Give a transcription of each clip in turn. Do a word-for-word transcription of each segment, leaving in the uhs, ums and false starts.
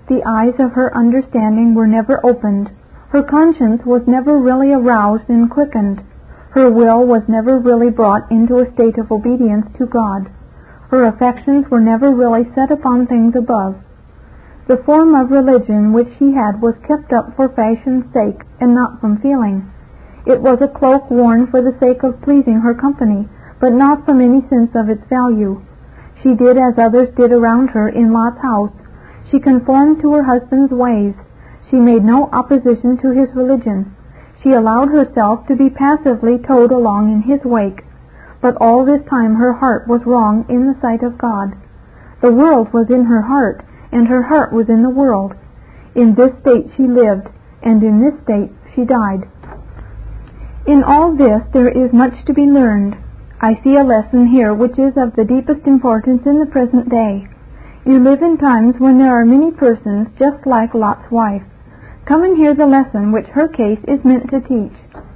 The eyes of her understanding were never opened. Her conscience was never really aroused and quickened. Her will was never really brought into a state of obedience to God. Her affections were never really set upon things above. The form of religion which she had was kept up for fashion's sake and not from feeling. It was a cloak worn for the sake of pleasing her company, but not from any sense of its value. She did as others did around her in Lot's house. She conformed to her husband's ways. She made no opposition to his religion. She allowed herself to be passively towed along in his wake. But all this time her heart was wrong in the sight of God. The world was in her heart, and her heart was in the world. In this state she lived, and in this state she died. In all this there is much to be learned. I see a lesson here which is of the deepest importance in the present day. You live in times when there are many persons just like Lot's wife. Come and hear the lesson which her case is meant to teach.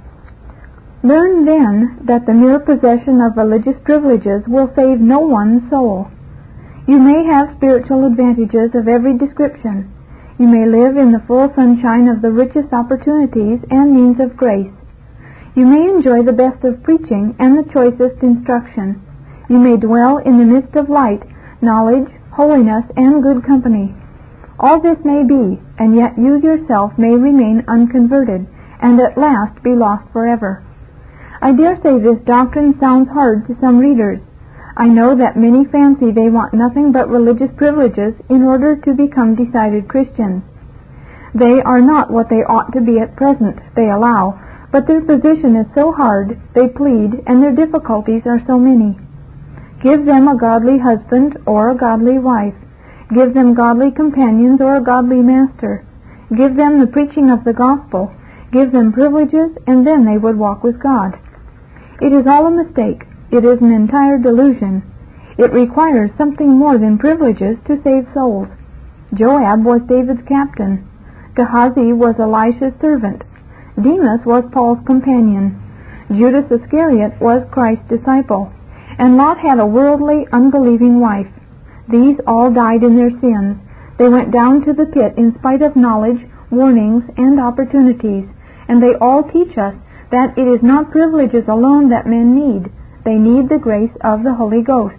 Learn then that the mere possession of religious privileges will save no one's soul. You may have spiritual advantages of every description. You may live in the full sunshine of the richest opportunities and means of grace. You may enjoy the best of preaching and the choicest instruction. You may dwell in the midst of light, knowledge, holiness, and good company. All this may be, and yet you yourself may remain unconverted, and at last be lost forever. I dare say this doctrine sounds hard to some readers. I know that many fancy they want nothing but religious privileges in order to become decided Christians. They are not what they ought to be at present, they allow, but their position is so hard, they plead, and their difficulties are so many. Give them a godly husband or a godly wife. Give them godly companions or a godly master. Give them the preaching of the gospel. Give them privileges, and then they would walk with God. It is all a mistake. It is an entire delusion. It requires something more than privileges to save souls. Joab was David's captain. Gehazi was Elisha's servant. Demas was Paul's companion. Judas Iscariot was Christ's disciple. And Lot had a worldly, unbelieving wife. These all died in their sins. They went down to the pit in spite of knowledge, warnings, and opportunities. And they all teach us that it is not privileges alone that men need. They need the grace of the Holy Ghost.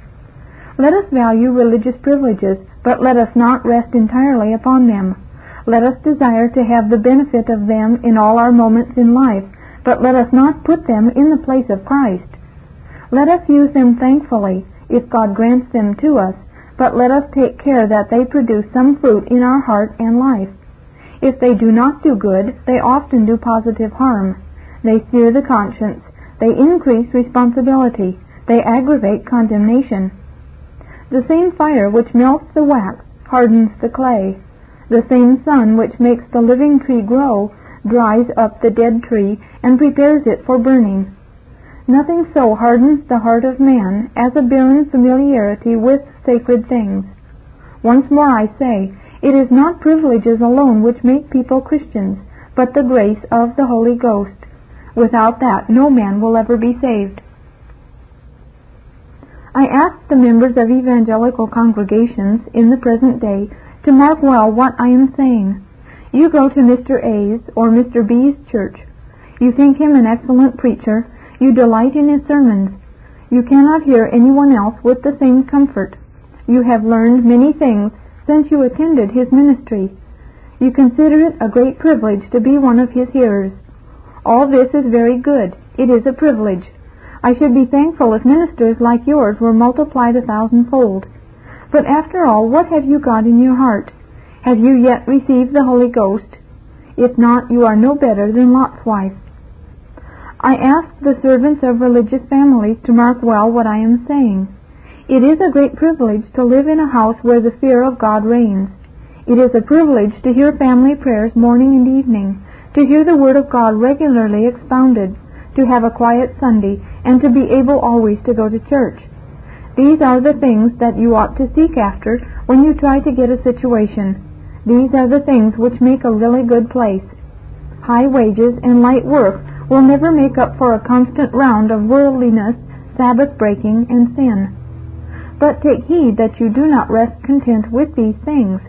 Let us value religious privileges, but let us not rest entirely upon them. Let us desire to have the benefit of them in all our moments in life, but let us not put them in the place of Christ. Let us use them thankfully, if God grants them to us, but let us take care that they produce some fruit in our heart and life. If they do not do good, they often do positive harm. They sear the conscience. They increase responsibility. They aggravate condemnation. The same fire which melts the wax hardens the clay. The same sun which makes the living tree grow dries up the dead tree and prepares it for burning. Nothing so hardens the heart of man as a barren familiarity with sacred things. Once more I say, it is not privileges alone which make people Christians, but the grace of the Holy Ghost. Without that, no man will ever be saved. I ask the members of evangelical congregations in the present day to mark well what I am saying. You go to Mister A's or Mister B's church. You think him an excellent preacher. You delight in his sermons. You cannot hear anyone else with the same comfort. You have learned many things since you attended his ministry. You consider it a great privilege to be one of his hearers. All this is very good. It is a privilege. I should be thankful if ministers like yours were multiplied a thousandfold. But after all, what have you got in your heart? Have you yet received the Holy Ghost? If not, you are no better than Lot's wife. I ask the servants of religious families to mark well what I am saying. It is a great privilege to live in a house where the fear of God reigns. It is a privilege to hear family prayers morning and evening, to hear the Word of God regularly expounded, to have a quiet Sunday, and to be able always to go to church. These are the things that you ought to seek after when you try to get a situation. These are the things which make a really good place. High wages and light work will never make up for a constant round of worldliness, Sabbath breaking, and sin. But take heed that you do not rest content with these things.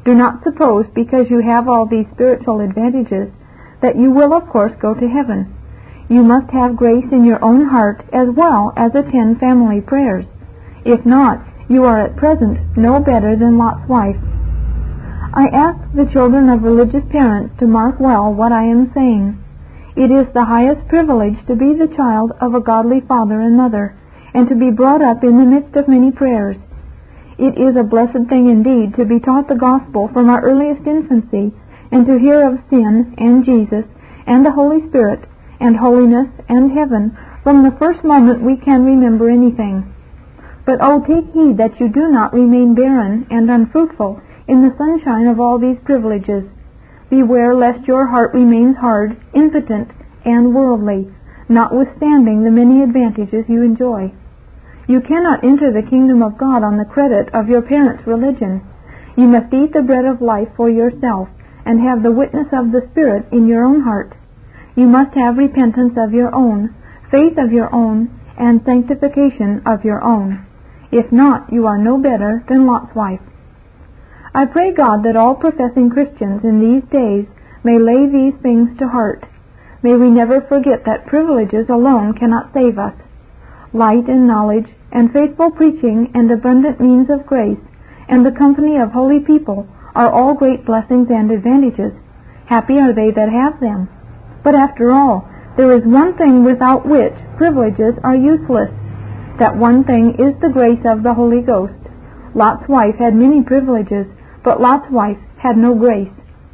Do not suppose, because you have all these spiritual advantages, that you will of course go to heaven. You must have grace in your own heart as well as attend family prayers. If not, you are at present no better than Lot's wife. I ask the children of religious parents to mark well what I am saying. It is the highest privilege to be the child of a godly father and mother, and to be brought up in the midst of many prayers. It is a blessed thing indeed to be taught the gospel from our earliest infancy, and to hear of sin and Jesus and the Holy Spirit and holiness and heaven from the first moment we can remember anything. But oh, take heed that you do not remain barren and unfruitful in the sunshine of all these privileges. Beware lest your heart remains hard, impotent, and worldly, notwithstanding the many advantages you enjoy. You cannot enter the kingdom of God on the credit of your parents' religion. You must eat the bread of life for yourself, and have the witness of the Spirit in your own heart. You must have repentance of your own, faith of your own, and sanctification of your own. If not, you are no better than Lot's wife. I pray God that all professing Christians in these days may lay these things to heart. May we never forget that privileges alone cannot save us. Light and knowledge, and faithful preaching, and abundant means of grace, and the company of holy people are all great blessings and advantages. Happy are they that have them. But after all, there is one thing without which privileges are useless. That one thing is the grace of the Holy Ghost. Lot's wife had many privileges, but Lot's wife had no grace.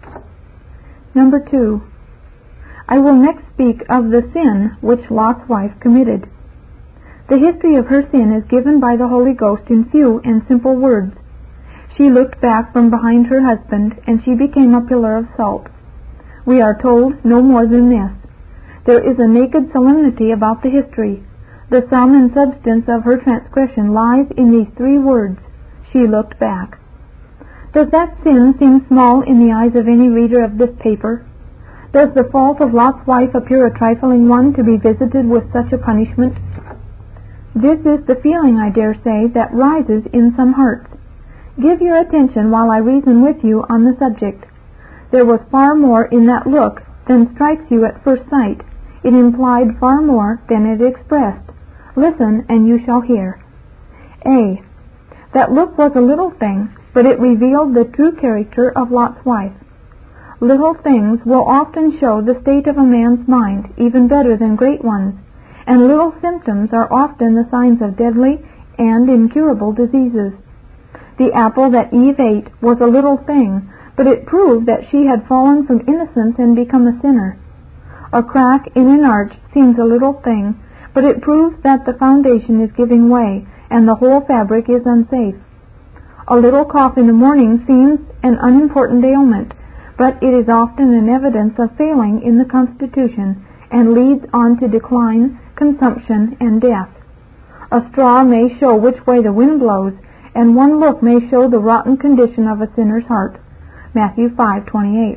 Number two. I will next speak of the sin which Lot's wife committed. The history of her sin is given by the Holy Ghost in few and simple words. She looked back from behind her husband, and she became a pillar of salt. We are told no more than this. There is a naked solemnity about the history. The sum and substance of her transgression lies in these three words: she looked back. Does that sin seem small in the eyes of any reader of this paper? Does the fault of Lot's wife appear a trifling one to be visited with such a punishment? This is the feeling, I dare say, that rises in some hearts. Give your attention while I reason with you on the subject. There was far more in that look than strikes you at first sight. It implied far more than it expressed. Listen, and you shall hear. A. That look was a little thing, but it revealed the true character of Lot's wife. Little things will often show the state of a man's mind even better than great ones, and little symptoms are often the signs of deadly and incurable diseases. The apple that Eve ate was a little thing, but it proved that she had fallen from innocence and become a sinner. A crack in an arch seems a little thing, but it proves that the foundation is giving way, and the whole fabric is unsafe. A little cough in the morning seems an unimportant ailment, but it is often an evidence of failing in the constitution, and leads on to decline, consumption, and death. A straw may show which way the wind blows, and one look may show the rotten condition of a sinner's heart. Matthew five twenty-eight.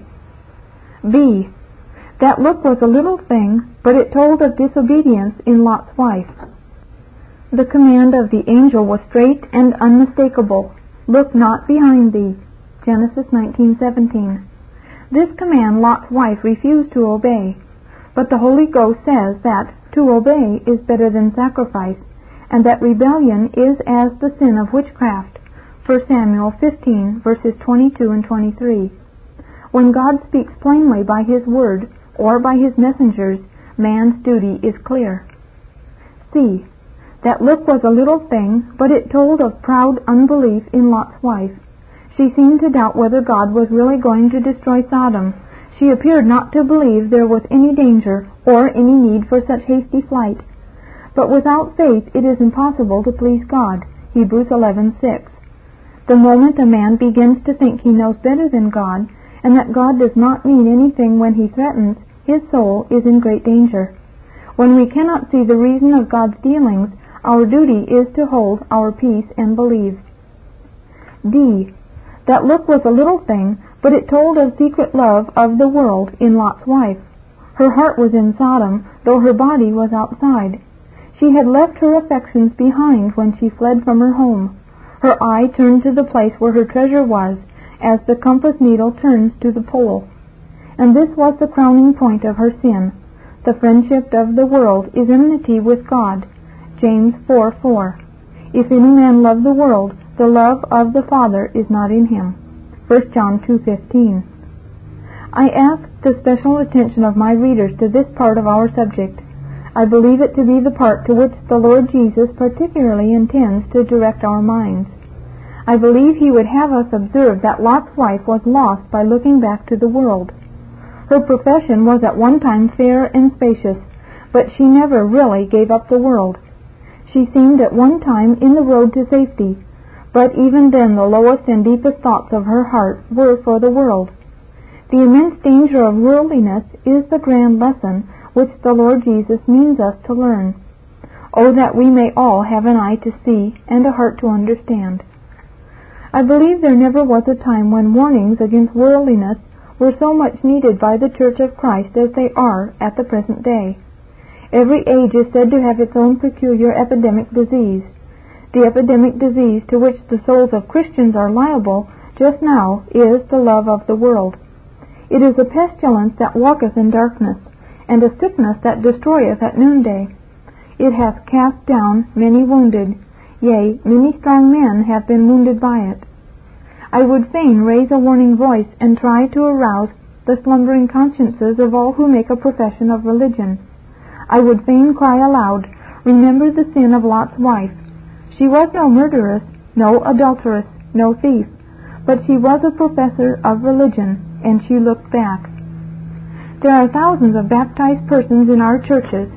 B. That look was a little thing, but it told of disobedience in Lot's wife. The command of the angel was straight and unmistakable. Look not behind thee. Genesis nineteen seventeen. This command Lot's wife refused to obey, but the Holy Ghost says that to obey is better than sacrifice, and that rebellion is as the sin of witchcraft. First Samuel fifteen, verses twenty-two and twenty-three. When God speaks plainly by His word or by His messengers, man's duty is clear. C. That look was a little thing, but it told of proud unbelief in Lot's wife. She seemed to doubt whether God was really going to destroy Sodom. She appeared not to believe there was any danger or any need for such hasty flight. But without faith it is impossible to please God. Hebrews eleven six. The moment a man begins to think he knows better than God, and that God does not mean anything when He threatens, his soul is in great danger. When we cannot see the reason of God's dealings, our duty is to hold our peace and believe. D. That look was a little thing, but it told of secret love of the world in Lot's wife. Her heart was in Sodom, though her body was outside. She had left her affections behind when she fled from her home. Her eye turned to the place where her treasure was, as the compass needle turns to the pole. And this was the crowning point of her sin. The friendship of the world is enmity with God. James four four. If any man love the world, the love of the Father is not in him. First John two fifteen. I ask the special attention of my readers to this part of our subject. I believe it to be the part to which the Lord Jesus particularly intends to direct our minds. I believe he would have us observe that Lot's wife was lost by looking back to the world. Her profession was at one time fair and spacious, but she never really gave up the world. She seemed at one time in the road to safety, but even then the lowest and deepest thoughts of her heart were for the world. The immense danger of worldliness is the grand lesson which the Lord Jesus means us to learn. Oh, that we may all have an eye to see and a heart to understand. I believe there never was a time when warnings against worldliness were so much needed by the Church of Christ as they are at the present day. Every age is said to have its own peculiar epidemic disease. The epidemic disease to which the souls of Christians are liable just now is the love of the world. It is a pestilence that walketh in darkness, and a sickness that destroyeth at noonday. It hath cast down many wounded, yea, many strong men have been wounded by it. I would fain raise a warning voice and try to arouse the slumbering consciences of all who make a profession of religion. I would fain cry aloud, remember the sin of Lot's wife. She was no murderess, no adulteress, no thief, but she was a professor of religion, and she looked back. There are thousands of baptized persons in our churches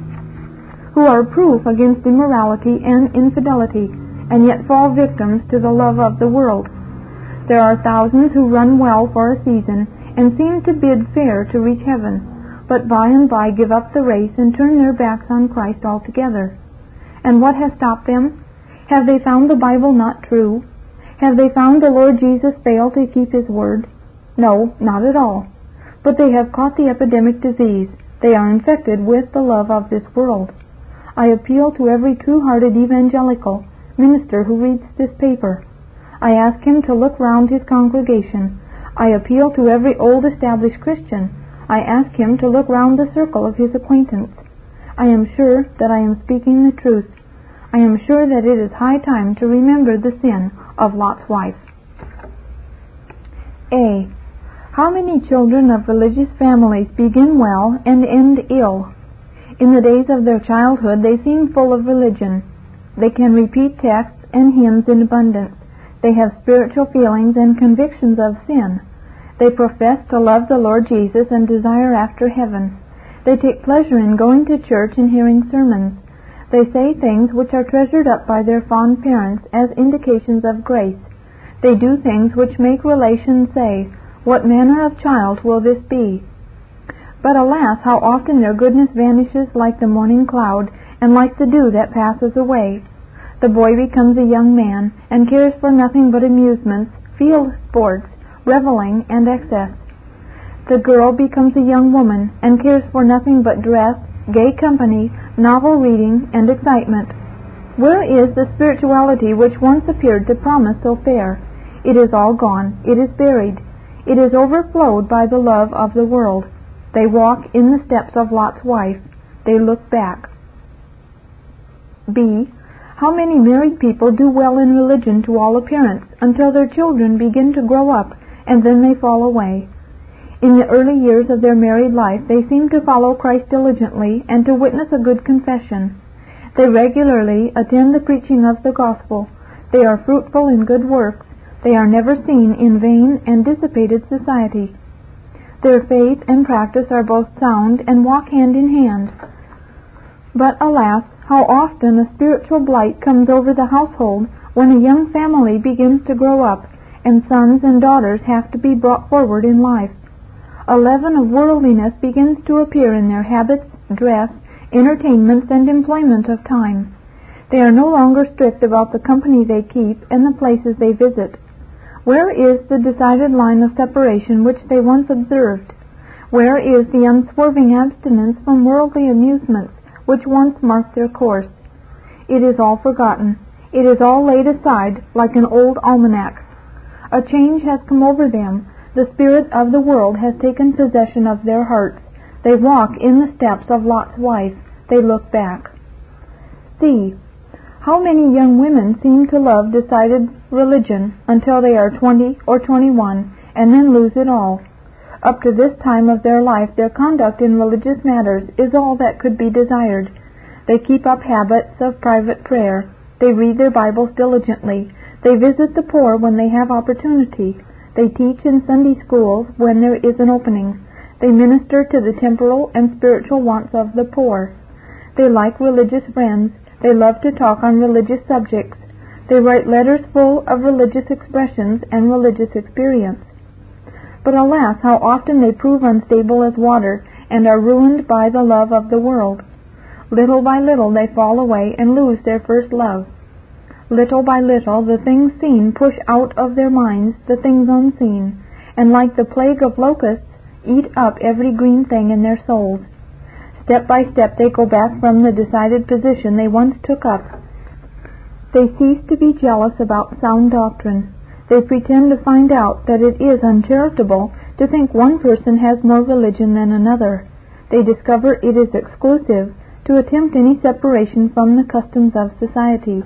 who are proof against immorality and infidelity, and yet fall victims to the love of the world. There are thousands who run well for a season and seem to bid fair to reach heaven, but by and by give up the race and turn their backs on Christ altogether. And what has stopped them? Have they found the Bible not true? Have they found the Lord Jesus fail to keep his word? No, not at all. But they have caught the epidemic disease. They are infected with the love of this world. I appeal to every true-hearted evangelical minister who reads this paper. I ask him to look round his congregation. I appeal to every old established Christian. I ask him to look round the circle of his acquaintance. I am sure that I am speaking the truth. I am sure that it is high time to remember the sin of Lot's wife. A. How many children of religious families begin well and end ill? In the days of their childhood they seem full of religion. They can repeat texts and hymns in abundance. They have spiritual feelings and convictions of sin. They profess to love the Lord Jesus and desire after heaven. They take pleasure in going to church and hearing sermons. They say things which are treasured up by their fond parents as indications of grace. They do things which make relations say, "What manner of child will this be?" But alas, how often their goodness vanishes like the morning cloud, and like the dew that passes away. The boy becomes a young man, and cares for nothing but amusements, field sports, reveling, and excess. The girl becomes a young woman, and cares for nothing but dress, gay company, novel reading, and excitement. Where is the spirituality which once appeared to promise so fair? It is all gone. It is buried. It is overflowed by the love of the world. They walk in the steps of Lot's wife. They look back. B. How many married people do well in religion to all appearance until their children begin to grow up, and then they fall away. In the early years of their married life they seem to follow Christ diligently and to witness a good confession. They regularly attend the preaching of the gospel. They are fruitful in good works. They are never seen in vain and dissipated society. Their faith and practice are both sound and walk hand in hand. But alas, how often a spiritual blight comes over the household when a young family begins to grow up, and sons and daughters have to be brought forward in life. A leaven of worldliness begins to appear in their habits, dress, entertainments, and employment of time. They are no longer strict about the company they keep and the places they visit. Where is the decided line of separation which they once observed? Where is the unswerving abstinence from worldly amusements which once marked their course? It is all forgotten. It is all laid aside like an old almanac. A change has come over them. The spirit of the world has taken possession of their hearts. They walk in the steps of Lot's wife. They look back. C. How many young women seem to love decided religion until they are twenty or twenty-one, and then lose it all. Up to this time of their life, their conduct in religious matters is all that could be desired. They keep up habits of private prayer. They read their Bibles diligently. They visit the poor when they have opportunity. They teach in Sunday schools when there is an opening. They minister to the temporal and spiritual wants of the poor. They like religious friends. They love to talk on religious subjects. They write letters full of religious expressions and religious experience. But alas, how often they prove unstable as water, and are ruined by the love of the world. Little by little they fall away and lose their first love. Little by little the things seen push out of their minds the things unseen, and like the plague of locusts, eat up every green thing in their souls. Step by step they go back from the decided position they once took up. They cease to be jealous about sound doctrine. They pretend to find out that it is uncharitable to think one person has more religion than another. They discover it is exclusive to attempt any separation from the customs of society.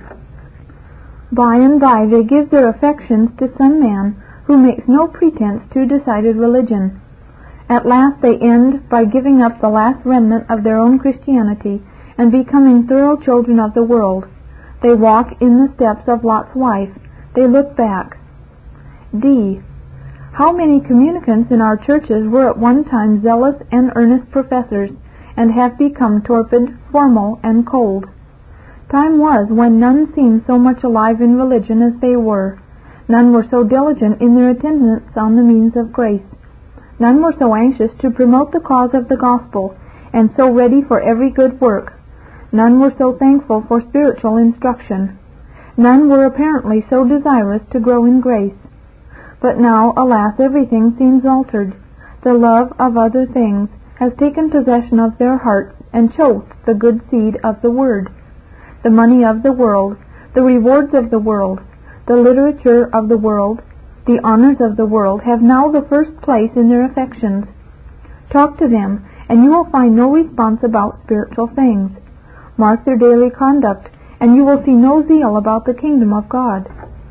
By and by they give their affections to some man who makes no pretense to decided religion. At last they end by giving up the last remnant of their own Christianity and becoming thorough children of the world. They walk in the steps of Lot's wife. They look back. D. How many communicants in our churches were at one time zealous and earnest professors, and have become torpid, formal, and cold. Time was when none seemed so much alive in religion as they were. None were so diligent in their attendance on the means of grace. None were so anxious to promote the cause of the gospel, and so ready for every good work. None were so thankful for spiritual instruction. None were apparently so desirous to grow in grace. But now, alas, everything seems altered. The love of other things has taken possession of their hearts and choked the good seed of the Word. The money of the world, the rewards of the world, the literature of the world, the honors of the world have now the first place in their affections. Talk to them, and you will find no response about spiritual things. Mark their daily conduct, and you will see no zeal about the kingdom of God.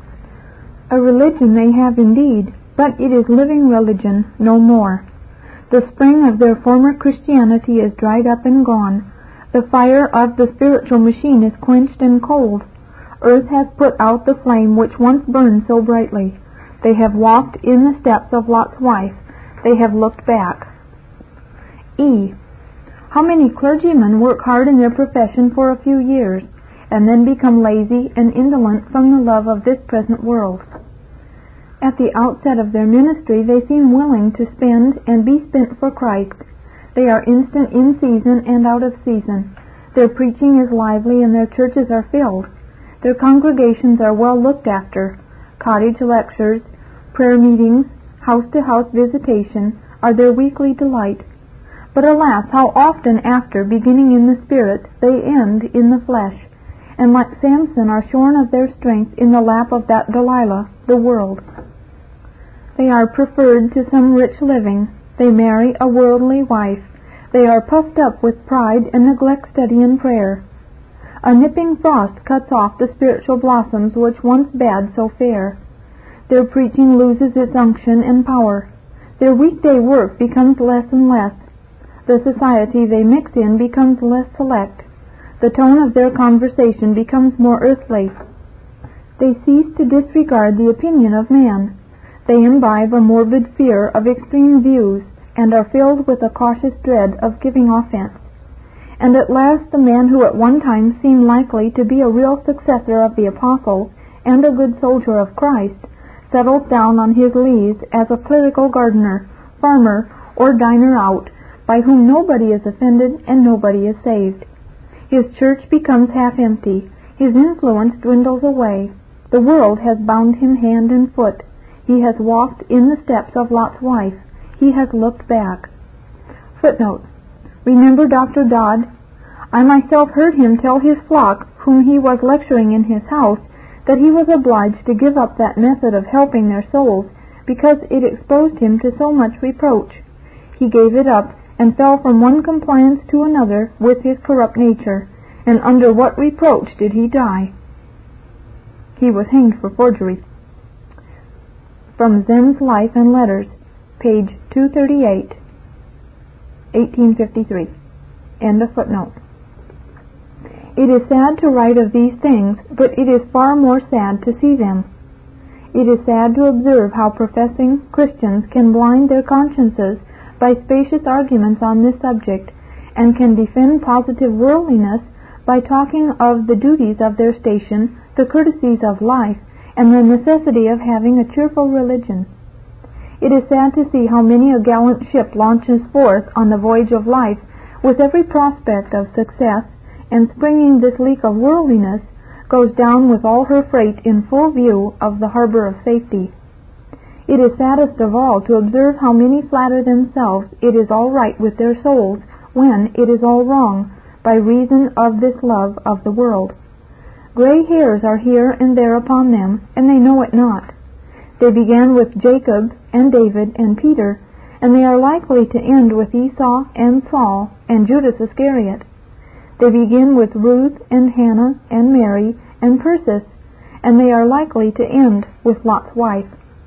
A religion they have indeed, but it is living religion, no more. The spring of their former Christianity is dried up and gone. The fire of the spiritual machine is quenched and cold. Earth has put out the flame which once burned so brightly. They have walked in the steps of Lot's wife. They have looked back. E. How many clergymen work hard in their profession for a few years, and then become lazy and indolent from the love of this present world. At the outset of their ministry they seem willing to spend and be spent for Christ. They are instant in season and out of season. Their preaching is lively and their churches are filled. Their congregations are well looked after. Cottage lectures, prayer meetings, house-to-house visitation are their weekly delight. But alas, how often after beginning in the Spirit they end in the flesh, and like Samson are shorn of their strength in the lap of that Delilah, the world. They are preferred to some rich living. They marry a worldly wife. They are puffed up with pride and neglect study and prayer. A nipping frost cuts off the spiritual blossoms which once bade so fair. Their preaching loses its unction and power. Their weekday work becomes less and less. The society they mix in becomes less select. The tone of their conversation becomes more earthly. They cease to disregard the opinion of man. They imbibe a morbid fear of extreme views, and are filled with a cautious dread of giving offense. And at last the man who at one time seemed likely to be a real successor of the apostles and a good soldier of Christ settles down on his lees as a clerical gardener, farmer, or diner out, by whom nobody is offended and nobody is saved. His church becomes half empty. His influence dwindles away. The world has bound him hand and foot. He has walked in the steps of Lot's wife. He has looked back. Footnote. Remember Doctor Dodd? I myself heard him tell his flock, whom he was lecturing in his house, that he was obliged to give up that method of helping their souls because it exposed him to so much reproach. He gave it up and fell from one compliance to another with his corrupt nature. And under what reproach did he die? He was hanged for forgery. From Zen's Life and Letters, page two thirty-eight, eighteen fifty-three. End of footnote. It is sad to write of these things, but it is far more sad to see them. It is sad to observe how professing Christians can blind their consciences by spacious arguments on this subject, and can defend positive worldliness by talking of the duties of their station, the courtesies of life, and the necessity of having a cheerful religion. It is sad to see how many a gallant ship launches forth on the voyage of life with every prospect of success, and springing this leak of worldliness, goes down with all her freight in full view of the harbor of safety. It is saddest of all to observe how many flatter themselves it is all right with their souls when it is all wrong, by reason of this love of the world. Gray hairs are here and there upon them, and they know it not. They began with Jacob and David and Peter, and they are likely to end with Esau and Saul and Judas Iscariot. They begin with Ruth and Hannah and Mary and Persis, and they are likely to end with Lot's wife.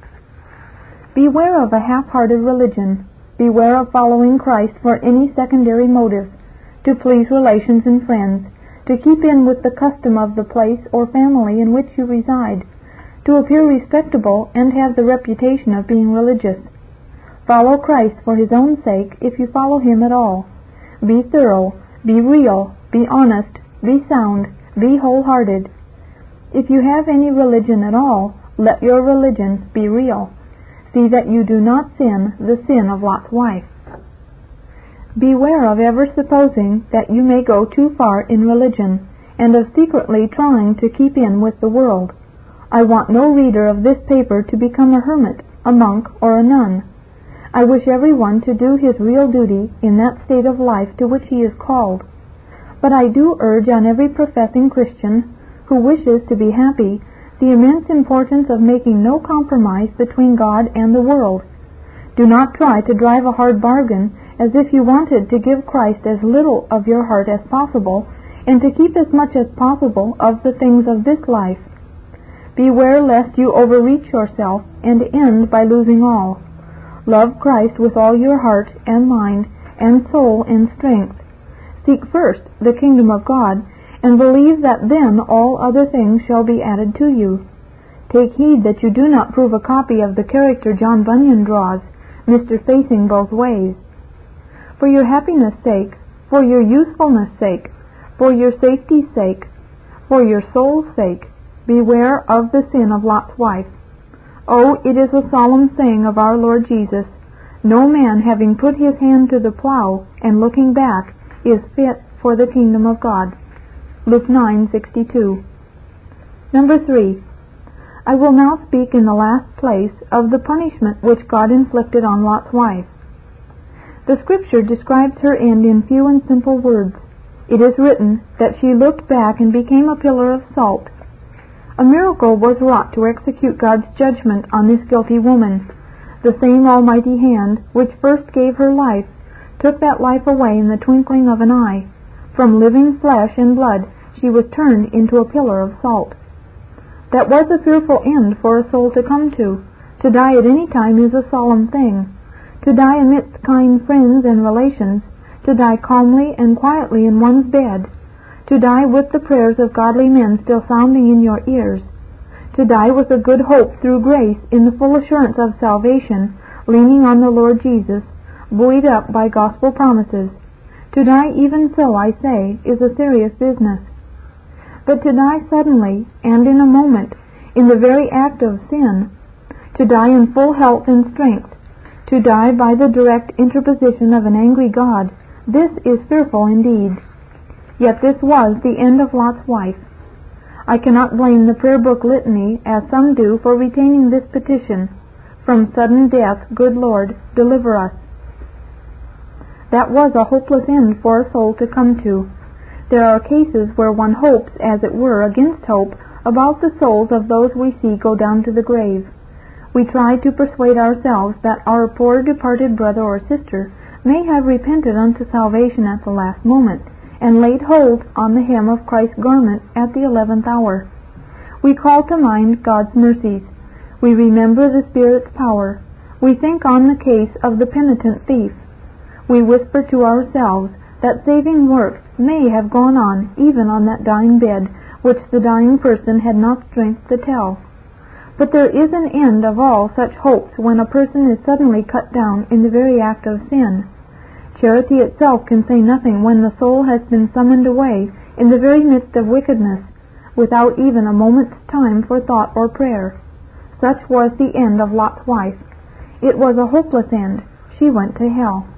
Beware of a half-hearted religion. Beware of following Christ for any secondary motive, to please relations and friends, to keep in with the custom of the place or family in which you reside, to appear respectable and have the reputation of being religious. Follow Christ for his own sake if you follow him at all. Be thorough, be real, be honest, be sound, be wholehearted. If you have any religion at all, let your religion be real. See that you do not sin the sin of Lot's wife. Beware of ever supposing that you may go too far in religion, and of secretly trying to keep in with the world. I want no reader of this paper to become a hermit, a monk, or a nun. I wish everyone to do his real duty in that state of life to which he is called. But I do urge on every professing Christian who wishes to be happy the immense importance of making no compromise between God and the world. Do not try to drive a hard bargain as if you wanted to give Christ as little of your heart as possible, and to keep as much as possible of the things of this life. Beware lest you overreach yourself and end by losing all. Love Christ with all your heart and mind and soul and strength. Seek first the kingdom of God, and believe that then all other things shall be added to you. Take heed that you do not prove a copy of the character John Bunyan draws, Mister Facing Both Ways. For your happiness' sake, for your usefulness' sake, for your safety's sake, for your soul's sake, beware of the sin of Lot's wife. Oh, it is a solemn saying of our Lord Jesus, no man having put his hand to the plow and looking back is fit for the kingdom of God. Luke nine sixty-two. Number three. I will now speak in the last place of the punishment which God inflicted on Lot's wife. The Scripture describes her end in few and simple words. It is written that she looked back and became a pillar of salt. A miracle was wrought to execute God's judgment on this guilty woman. The same almighty hand which first gave her life took that life away in the twinkling of an eye. From living flesh and blood she was turned into a pillar of salt. That was a fearful end for a soul to come to. To die at any time is a solemn thing. To die amidst kind friends and relations, to die calmly and quietly in one's bed, to die with the prayers of godly men still sounding in your ears, to die with a good hope through grace in the full assurance of salvation, leaning on the Lord Jesus, buoyed up by gospel promises. To die even so, I say, is a serious business. But to die suddenly and in a moment, in the very act of sin, to die in full health and strength, to die by the direct interposition of an angry God, this is fearful indeed. Yet this was the end of Lot's wife. I cannot blame the prayer book litany, as some do, for retaining this petition, from sudden death, good Lord, deliver us. That was a hopeless end for a soul to come to. There are cases where one hopes, as it were, against hope, about the souls of those we see go down to the grave. We try to persuade ourselves that our poor departed brother or sister may have repented unto salvation at the last moment, and laid hold on the hem of Christ's garment at the eleventh hour. We call to mind God's mercies. We remember the Spirit's power. We think on the case of the penitent thief. We whisper to ourselves that saving works may have gone on even on that dying bed, which the dying person had not strength to tell. But there is an end of all such hopes when a person is suddenly cut down in the very act of sin. Charity itself can say nothing when the soul has been summoned away in the very midst of wickedness, without even a moment's time for thought or prayer. Such was the end of Lot's wife. It was a hopeless end. She went to hell.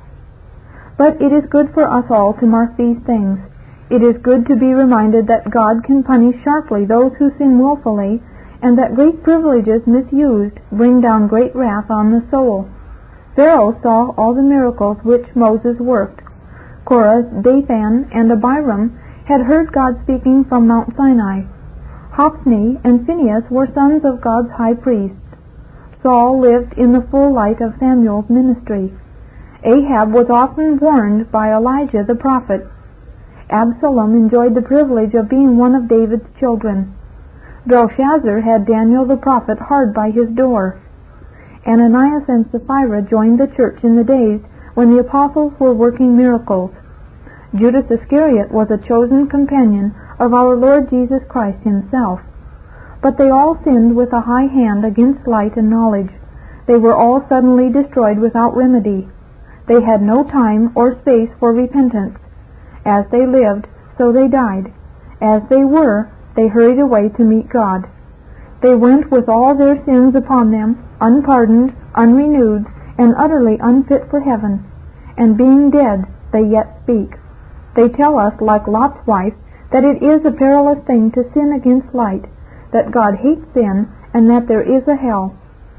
But it is good for us all to mark these things. It is good to be reminded that God can punish sharply those who sin wilfully, and that great privileges misused bring down great wrath on the soul. Pharaoh saw all the miracles which Moses worked. Korah, Dathan, and Abiram had heard God speaking from Mount Sinai. Hophni and Phinehas were sons of God's high priest. Saul lived in the full light of Samuel's ministry. Ahab was often warned by Elijah the prophet. Absalom enjoyed the privilege of being one of David's children. Belshazzar had Daniel the prophet hard by his door. Ananias and Sapphira joined the church in the days when the apostles were working miracles. Judas Iscariot was a chosen companion of our Lord Jesus Christ himself. But they all sinned with a high hand against light and knowledge. They were all suddenly destroyed without remedy. They had no time or space for repentance. As they lived, so they died. As they were, they hurried away to meet God. They went with all their sins upon them, unpardoned, unrenewed, and utterly unfit for heaven. And being dead, they yet speak. They tell us, like Lot's wife, that it is a perilous thing to sin against light, that God hates sin, and that there is a hell.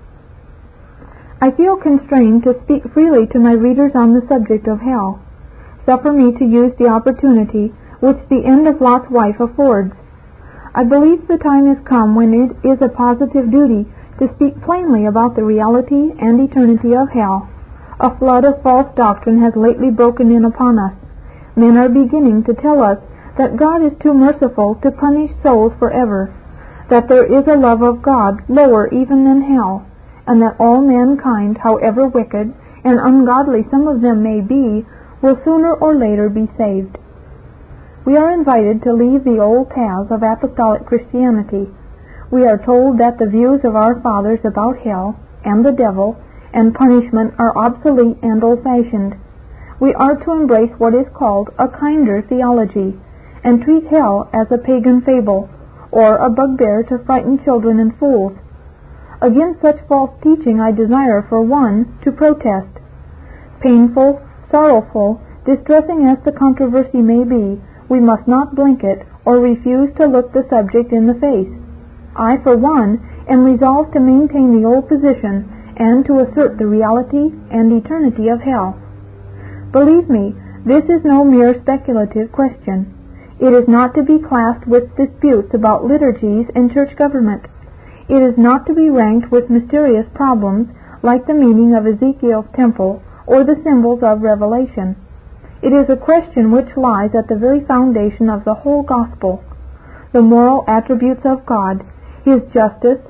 I feel constrained to speak freely to my readers on the subject of hell. Suffer me to use the opportunity which the end of Lot's wife affords. I believe the time has come when it is a positive duty to speak plainly about the reality and eternity of hell. A flood of false doctrine has lately broken in upon us. Men are beginning to tell us that God is too merciful to punish souls forever, that there is a love of God lower even than hell, and that all mankind, however wicked and ungodly some of them may be, will sooner or later be saved. We are invited to leave the old paths of apostolic Christianity. We are told that the views of our fathers about hell and the devil and punishment are obsolete and old-fashioned. We are to embrace what is called a kinder theology, and treat hell as a pagan fable, or a bugbear to frighten children and fools. Against such false teaching I desire, for one, to protest. Painful, sorrowful, distressing as the controversy may be, we must not blink it or refuse to look the subject in the face. I, for one, am resolved to maintain the old position and to assert the reality and eternity of hell. Believe me, this is no mere speculative question. It is not to be classed with disputes about liturgies and church government. It is not to be ranked with mysterious problems like the meaning of Ezekiel's temple or the symbols of Revelation. It is a question which lies at the very foundation of the whole gospel. The moral attributes of God, His justice,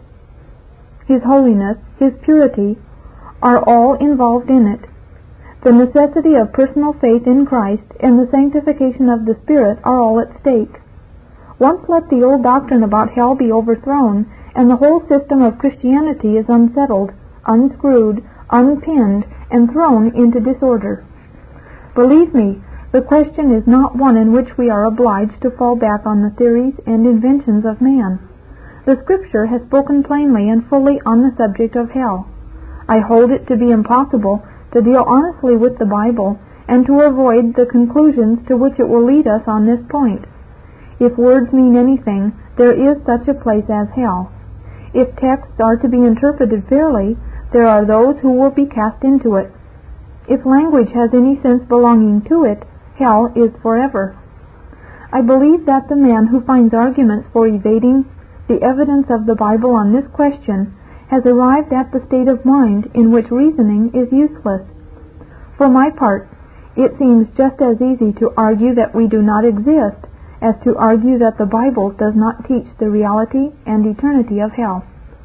His holiness, His purity, are all involved in it. The necessity of personal faith in Christ and the sanctification of the Spirit are all at stake. Once let the old doctrine about hell be overthrown, and the whole system of Christianity is unsettled, unscrewed, unpinned, and thrown into disorder. Believe me, the question is not one in which we are obliged to fall back on the theories and inventions of man. The Scripture has spoken plainly and fully on the subject of hell. I hold it to be impossible to deal honestly with the Bible and to avoid the conclusions to which it will lead us on this point. If words mean anything, there is such a place as hell. If texts are to be interpreted fairly, there are those who will be cast into it. If language has any sense belonging to it, hell is forever. I believe that the man who finds arguments for evading the evidence of the Bible on this question has arrived at the state of mind in which reasoning is useless. For my part, it seems just as easy to argue that we do not exist as to argue that the Bible does not teach the reality and eternity of hell.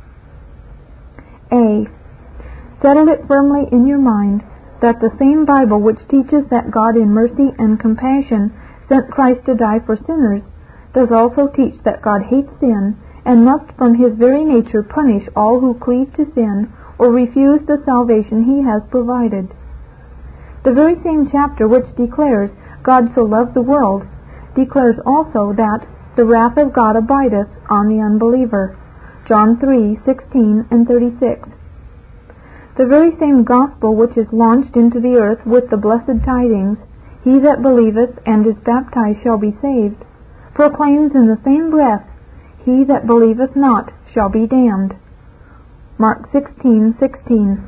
A. Settle it firmly in your mind that the same Bible which teaches that God in mercy and compassion sent Christ to die for sinners does also teach that God hates sin and must from his very nature punish all who cleave to sin or refuse the salvation he has provided. The very same chapter which declares God so loved the world declares also that the wrath of God abideth on the unbeliever. John three sixteen and thirty-six. The very same gospel which is launched into the earth with the blessed tidings, he that believeth and is baptized shall be saved, proclaims in the same breath, he that believeth not shall be damned. Mark sixteen sixteen.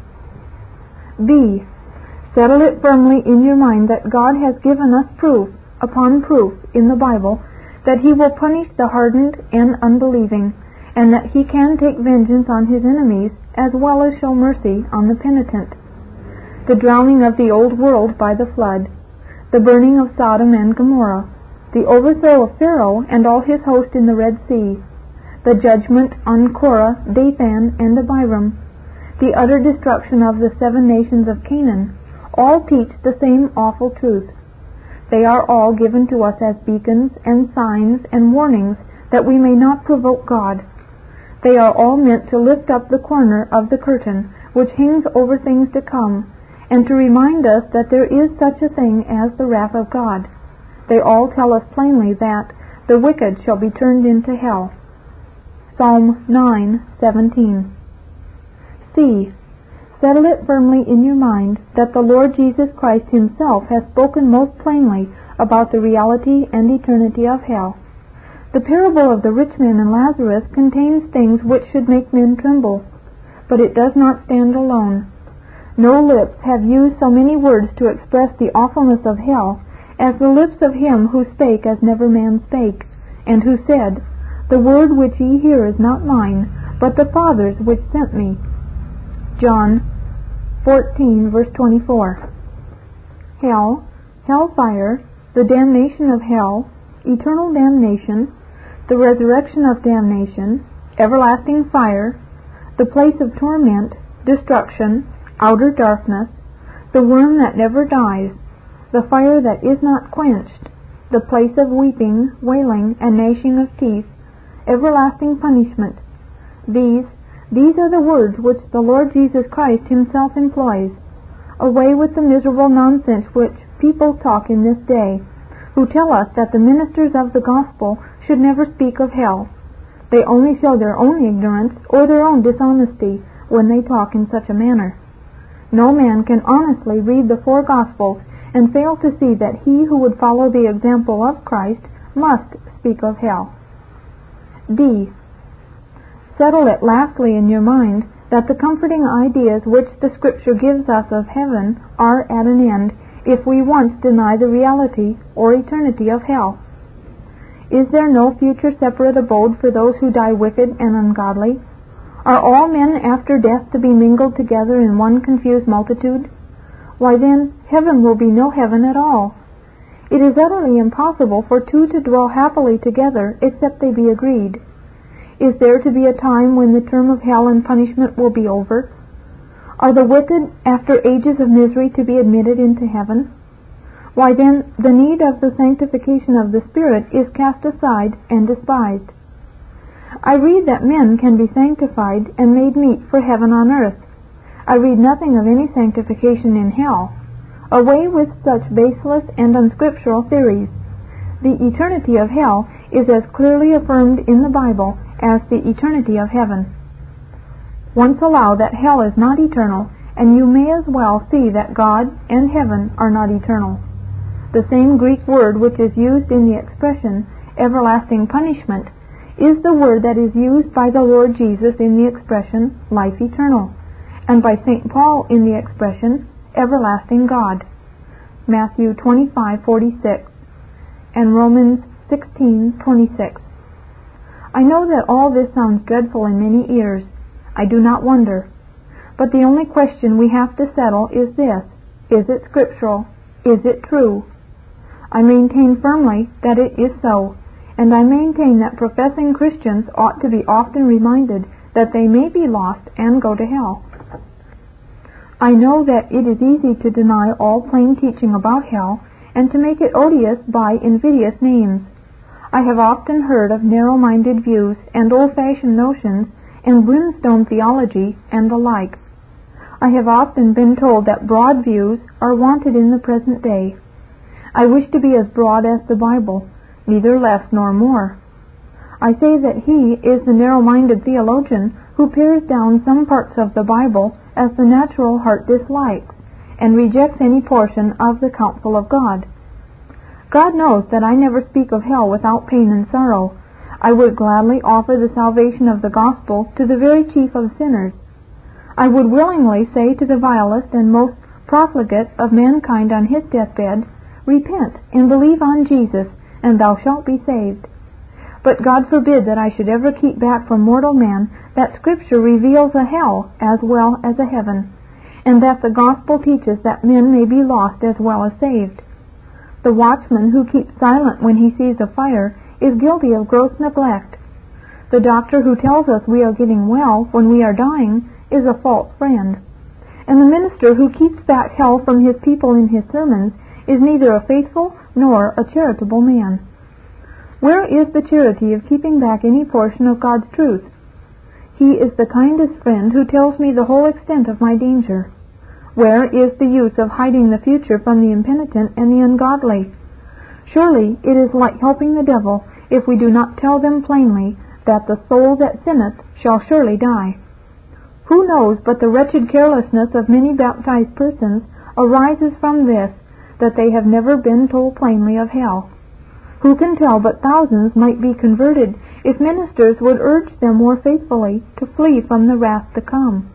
B. Settle it firmly in your mind that God has given us proof upon proof in the Bible that he will punish the hardened and unbelieving, and that he can take vengeance on his enemies as well as show mercy on the penitent. The drowning of the old world by the flood, the burning of Sodom and Gomorrah, the overthrow of Pharaoh and all his host in the Red Sea, the judgment on Korah, Dathan, and Abiram, the utter destruction of the seven nations of Canaan, all teach the same awful truth. They are all given to us as beacons and signs and warnings that we may not provoke God. They are all meant to lift up the corner of the curtain which hangs over things to come, and to remind us that there is such a thing as the wrath of God. They all tell us plainly that the wicked shall be turned into hell. Psalm nine seventeen. C. Settle it firmly in your mind that the Lord Jesus Christ himself has spoken most plainly about the reality and eternity of hell. The parable of the rich man and Lazarus contains things which should make men tremble, but it does not stand alone. No lips have used so many words to express the awfulness of hell as the lips of him who spake as never man spake, and who said, The word which ye hear is not mine, but the Father's which sent me. John fourteen, verse twenty-four. Hell, hellfire, the damnation of hell, eternal damnation, the resurrection of damnation, everlasting fire, the place of torment, destruction, outer darkness, the worm that never dies, the fire that is not quenched, the place of weeping, wailing, and gnashing of teeth, everlasting punishment. These, these are the words which the Lord Jesus Christ himself employs. Away with the miserable nonsense which people talk in this day, who tell us that the ministers of the gospel should never speak of hell. They only show their own ignorance or their own dishonesty when they talk in such a manner. No man can honestly read the four Gospels and fail to see that he who would follow the example of Christ must speak of hell. D. Settle it lastly in your mind that the comforting ideas which the Scripture gives us of heaven are at an end if we once deny the reality or eternity of hell. Is there no future separate abode for those who die wicked and ungodly? Are all men after death to be mingled together in one confused multitude? Why then, heaven will be no heaven at all. It is utterly impossible for two to dwell happily together except they be agreed. Is there to be a time when the term of hell and punishment will be over? Are the wicked, after ages of misery, to be admitted into heaven? Why then, the need of the sanctification of the Spirit is cast aside and despised. I read that men can be sanctified and made meet for heaven on earth. I read nothing of any sanctification in hell. Away with such baseless and unscriptural theories. The eternity of hell is as clearly affirmed in the Bible as the eternity of heaven. Once allow that hell is not eternal, and you may as well see that God and heaven are not eternal. The same Greek word which is used in the expression everlasting punishment is the word that is used by the Lord Jesus in the expression life eternal, and by Saint Paul in the expression everlasting God. Matthew twenty-five forty-six and Romans sixteen twenty-six. I know that all this sounds dreadful in many ears. I do not wonder. But the only question we have to settle is this: is it scriptural? Is it true? I maintain firmly that it is so, and I maintain that professing Christians ought to be often reminded that they may be lost and go to hell. I know that it is easy to deny all plain teaching about hell and to make it odious by invidious names. I have often heard of narrow-minded views and old-fashioned notions and brimstone theology and the like. I have often been told that broad views are wanted in the present day. I wish to be as broad as the Bible, neither less nor more. I say that he is the narrow-minded theologian who pares down some parts of the Bible as the natural heart dislikes, and rejects any portion of the counsel of God. God knows that I never speak of hell without pain and sorrow. I would gladly offer the salvation of the gospel to the very chief of sinners. I would willingly say to the vilest and most profligate of mankind on his deathbed, "Repent and believe on Jesus, and thou shalt be saved." But God forbid that I should ever keep back from mortal man that Scripture reveals a hell as well as a heaven, and that the gospel teaches that men may be lost as well as saved. The watchman who keeps silent when he sees a fire is guilty of gross neglect. The doctor who tells us we are getting well when we are dying is a false friend. And the minister who keeps back hell from his people in his sermons is neither a faithful nor a charitable man. Where is the charity of keeping back any portion of God's truth? He is the kindest friend who tells me the whole extent of my danger. Where is the use of hiding the future from the impenitent and the ungodly? Surely it is like helping the devil if we do not tell them plainly that the soul that sinneth shall surely die. Who knows but the wretched carelessness of many baptized persons arises from this, that they have never been told plainly of hell? Who can tell but thousands might be converted if ministers would urge them more faithfully to flee from the wrath to come?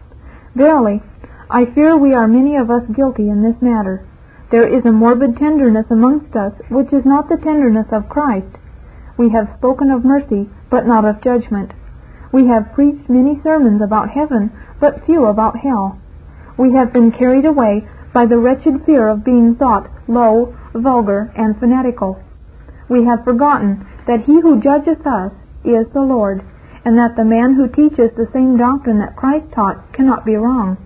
Verily, I fear we are many of us guilty in this matter. There is a morbid tenderness amongst us which is not the tenderness of Christ. We have spoken of mercy, but not of judgment. We have preached many sermons about heaven, but few about hell. We have been carried away by the wretched fear of being thought low, vulgar, and fanatical. We have forgotten that he who judgeth us is the Lord, and that the man who teaches the same doctrine that Christ taught cannot be wrong.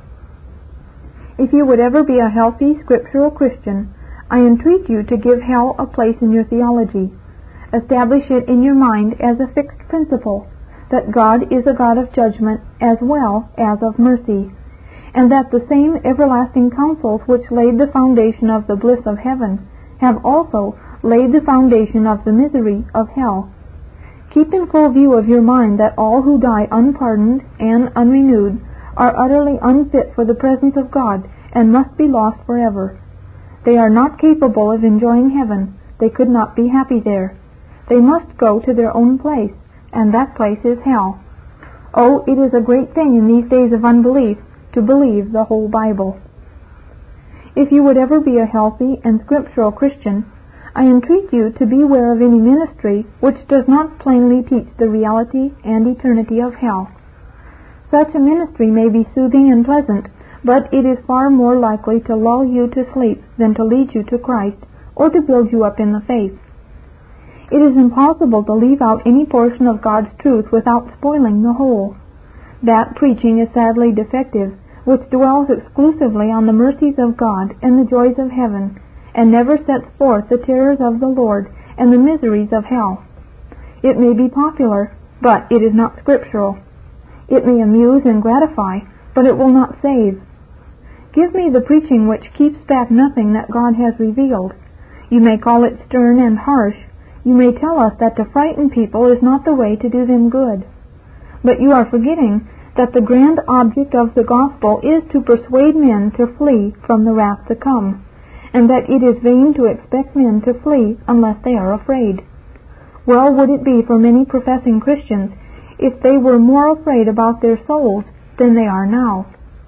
If you would ever be a healthy, scriptural Christian, I entreat you to give hell a place in your theology. Establish it in your mind as a fixed principle, that God is a God of judgment as well as of mercy, and that the same everlasting counsels which laid the foundation of the bliss of heaven have also laid the foundation of the misery of hell. Keep in full view of your mind that all who die unpardoned and unrenewed are utterly unfit for the presence of God and must be lost forever. They are not capable of enjoying heaven. They could not be happy there. They must go to their own place, and that place is hell. Oh, it is a great thing in these days of unbelief to believe the whole Bible. If you would ever be a healthy and scriptural Christian, I entreat you to beware of any ministry which does not plainly teach the reality and eternity of hell. Such a ministry may be soothing and pleasant, but it is far more likely to lull you to sleep than to lead you to Christ or to build you up in the faith. It is impossible to leave out any portion of God's truth without spoiling the whole. That preaching is sadly defective which dwells exclusively on the mercies of God and the joys of heaven, and never sets forth the terrors of the Lord and the miseries of hell. It may be popular, but it is not scriptural. It may amuse and gratify, but it will not save. Give me the preaching which keeps back nothing that God has revealed. You may call it stern and harsh. You may tell us that to frighten people is not the way to do them good. But you are forgetting that the grand object of the gospel is to persuade men to flee from the wrath to come, and that it is vain to expect men to flee unless they are afraid. Well would it be for many professing Christians if they were more afraid about their souls than they are now.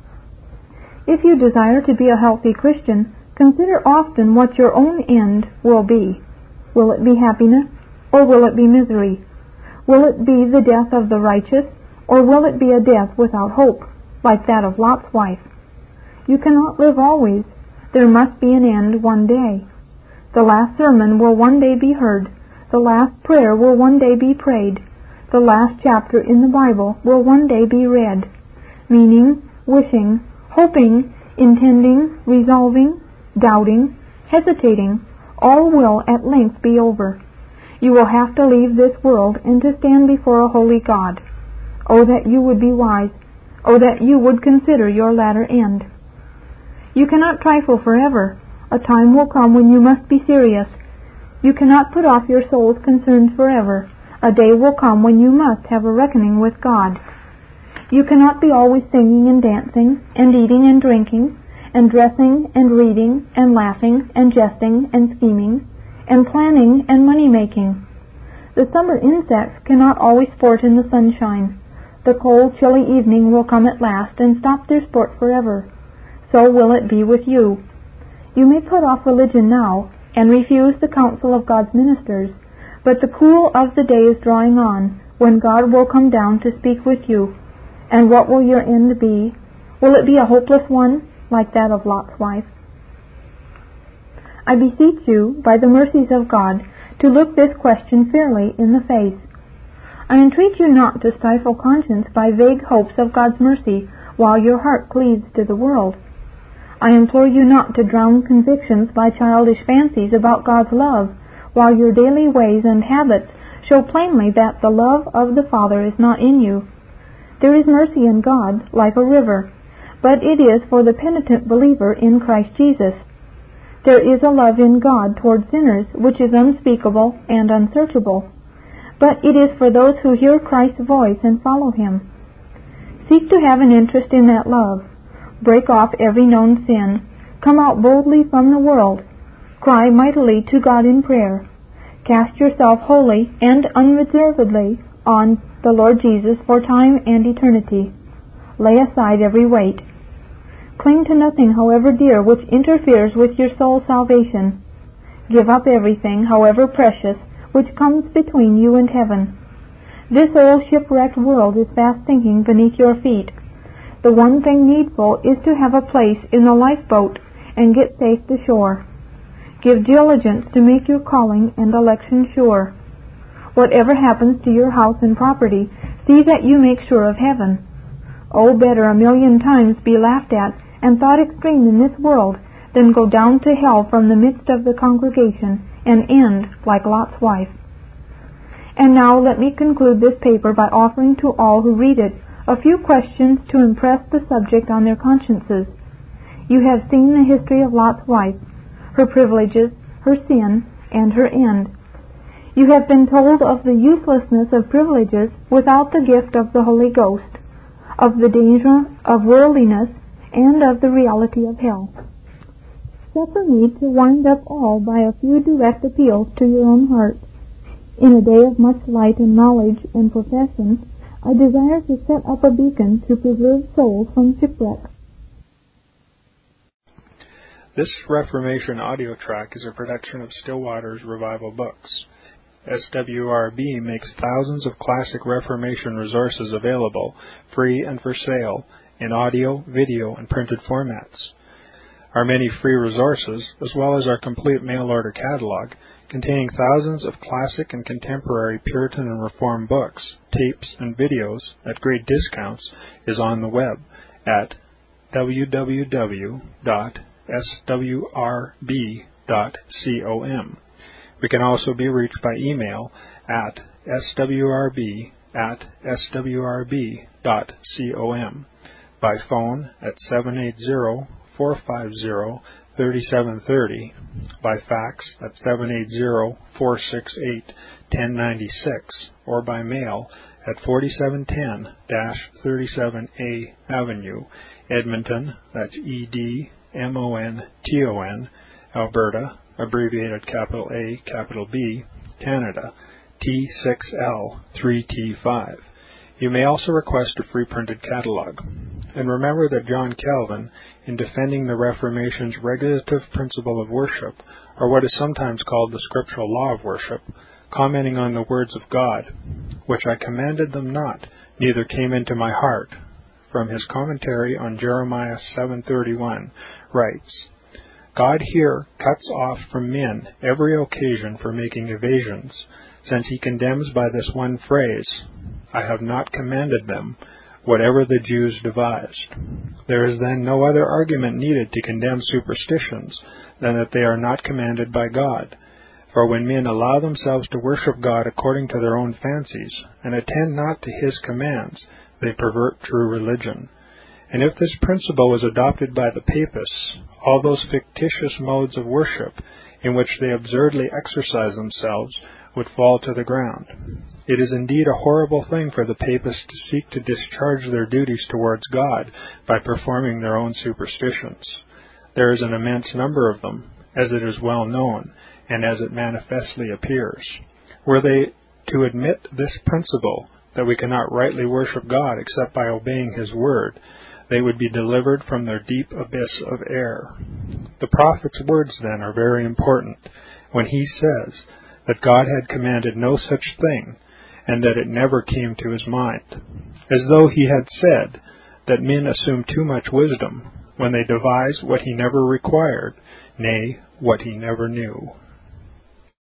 If you desire to be a healthy Christian, consider often what your own end will be. Will it be happiness, or will it be misery? Will it be the death of the righteous, or will it be a death without hope, like that of Lot's wife? You cannot live always. There must be an end one day. The last sermon will one day be heard. The last prayer will one day be prayed. The last chapter in the Bible will one day be read. Meaning, wishing, hoping, intending, resolving, doubting, hesitating, all will at length be over. You will have to leave this world and to stand before a holy God. Oh, that you would be wise. Oh, that you would consider your latter end. You cannot trifle forever. A time will come when you must be serious. You cannot put off your soul's concerns forever. A day will come when you must have a reckoning with God. You cannot be always singing and dancing, and eating and drinking, and dressing and reading, and laughing and jesting and scheming, and planning and money-making. The summer insects cannot always sport in the sunshine. The cold, chilly evening will come at last and stop their sport forever. So will it be with you. You may put off religion now, and refuse the counsel of God's ministers, but the cool of the day is drawing on, when God will come down to speak with you. And what will your end be? Will it be a hopeless one, like that of Lot's wife? I beseech you, by the mercies of God, to look this question fairly in the face. I entreat you not to stifle conscience by vague hopes of God's mercy, while your heart cleaves to the world. I implore you not to drown convictions by childish fancies about God's love, while your daily ways and habits show plainly that the love of the Father is not in you. There is mercy in God, like a river, but it is for the penitent believer in Christ Jesus. There is a love in God toward sinners which is unspeakable and unsearchable, but it is for those who hear Christ's voice and follow Him. Seek to have an interest in that love. Break off every known sin. Come out boldly from the world. Cry mightily to God in prayer. Cast yourself wholly and unreservedly on the Lord Jesus for time and eternity. Lay aside every weight. Cling to nothing, however dear, which interferes with your soul's salvation. Give up everything, however precious, which comes between you and heaven. This old shipwrecked world is fast sinking beneath your feet. The one thing needful is to have a place in the lifeboat and get safe to shore. Give diligence to make your calling and election sure. Whatever happens to your house and property, see that you make sure of heaven. Oh, better a million times be laughed at and thought extreme in this world than go down to hell from the midst of the congregation and end like Lot's wife. And now let me conclude this paper by offering to all who read it a few questions to impress the subject on their consciences. You have seen the history of Lot's wife, her privileges, her sin, and her end. You have been told of the uselessness of privileges without the gift of the Holy Ghost, of the danger of worldliness, and of the reality of hell. Suffer me to wind up all by a few direct appeals to your own heart. In a day of much light and knowledge and profession, I desire to set up a beacon to preserve souls from shipwreck. This Reformation audio track is a production of Still Waters Revival Books. S W R B makes thousands of classic Reformation resources available, free and for sale, in audio, video, and printed formats. Our many free resources, as well as our complete mail-order catalog, containing thousands of classic and contemporary Puritan and Reformed books, tapes, and videos at great discounts, is on the web at w w w dot s w r b dot com. We can also be reached by email at s w r b at s w r b dot com, by phone at seven eight zero, four five zero, three seven three zero, by fax at seven eight zero, four six eight, one zero nine six, or by mail at forty-seven ten thirty-seven A Avenue, Edmonton, that's E D M O N T O N, Alberta, abbreviated capital A, capital B, Canada, T six L three T five. You may also request a free printed catalog. And remember that John Calvin, in defending the Reformation's regulative principle of worship, or what is sometimes called the scriptural law of worship, commenting on the words of God, which I commanded them not, neither came into my heart, from his commentary on Jeremiah seven thirty-one, writes, God here cuts off from men every occasion for making evasions, since he condemns by this one phrase, I have not commanded them, whatever the Jews devised. There is then no other argument needed to condemn superstitions than that they are not commanded by God. For when men allow themselves to worship God according to their own fancies, and attend not to his commands, they pervert true religion. And if this principle was adopted by the papists, all those fictitious modes of worship in which they absurdly exercise themselves would fall to the ground. It is indeed a horrible thing for the papists to seek to discharge their duties towards God by performing their own superstitions. There is an immense number of them, as it is well known, and as it manifestly appears. Were they to admit this principle, that we cannot rightly worship God except by obeying his word, they would be delivered from their deep abyss of error. The prophet's words, then, are very important, when he says that God had commanded no such thing, and that it never came to his mind, as though he had said that men assume too much wisdom when they devise what he never required, nay, what he never knew.